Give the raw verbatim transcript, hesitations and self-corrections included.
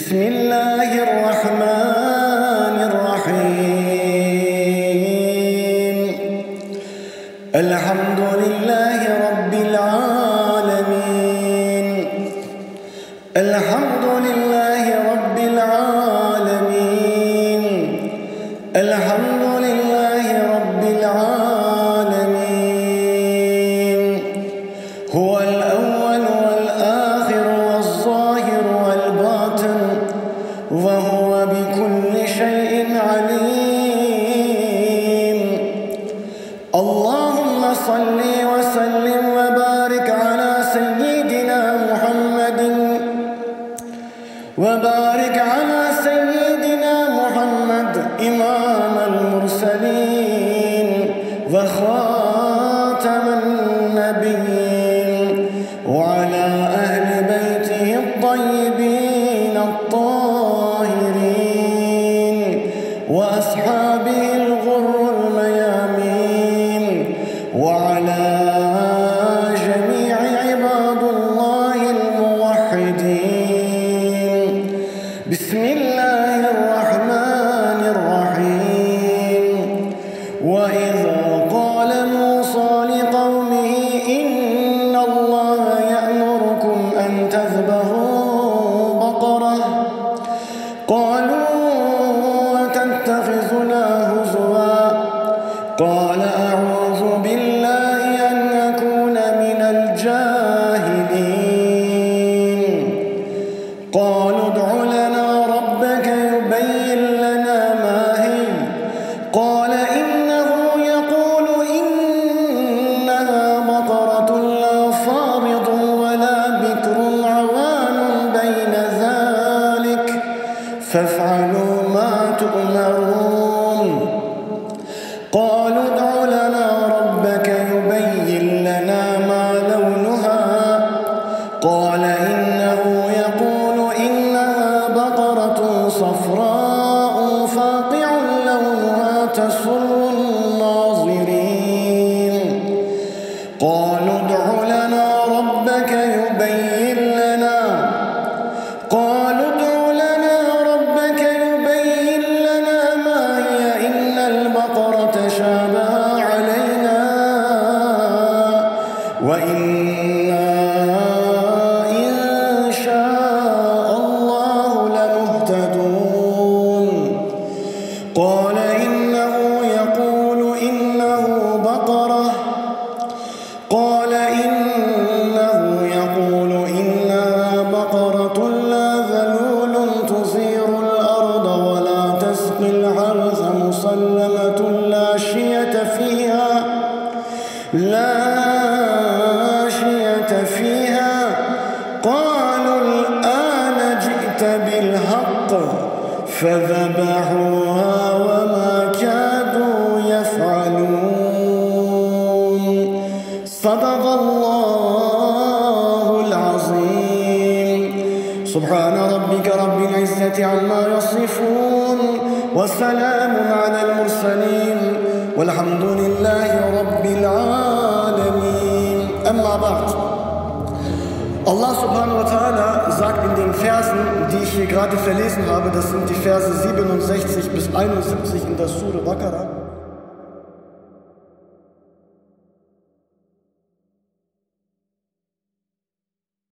بسم الله الرحمن الرحيم الحمد لله رب العالمين الحمد لله رب العالمين الحمد لله رب العالمين هو الأول والآخر والظاهر والباطن وهو بكل شيء عليم اللهم صل وسلم وبارك على سيدنا محمد وبارك على سيدنا محمد إمام المرسلين وخاتم النبيين وعلى أهل بيته الطيبين الطاهرين وأصحابه الغر الميامين وعلى جميع عباد الله الموحدين بسم الله الرحمن الرحيم وإذا قال موسى لقومه إن الله يأمركم أن تذبحوا بقرة قالوا أتتخذنا هزوا قال أعوذ بالله أن أكون من الجاهلين قالوا ادع لنا ربك يبين لنا ما هي قال إنه يقول إنها بقرة لا فارض ولا بكر عوان بين ذلك فافعلوا ما تؤمرون قالوا ادع لنا ربك يبين لنا ما لونها قال إنه يقول إنها بقرة صفراء فاقع لونها تسر الناظرين قالوا ادع لنا ربك يبين لنا قالوا ادع لنا ربك يبين لنا ما هي إن البقرة شابه علينا وإنا إن شاء الله لمهتدون قال إنه يقول إنه بقرة قال إنه يقول إنها بقرة لا ذلول تثير الأرض ولا تسقي الحرث مسلمة لا شية فيها لا شية فيها قالوا الآن جئت بالحق فذبحوها وما كادوا يفعلون صدق الله العظيم سبحان ربك رب العزة عما يصفون وسلام على المرسلين والحمد لله رب العالمين أما بعد Allah subhanahu wa ta'ala sagt in den Versen, die ich hier gerade verlesen habe, das sind die Verse siebenundsechzig bis einundsiebzig in der Sure Baqarah,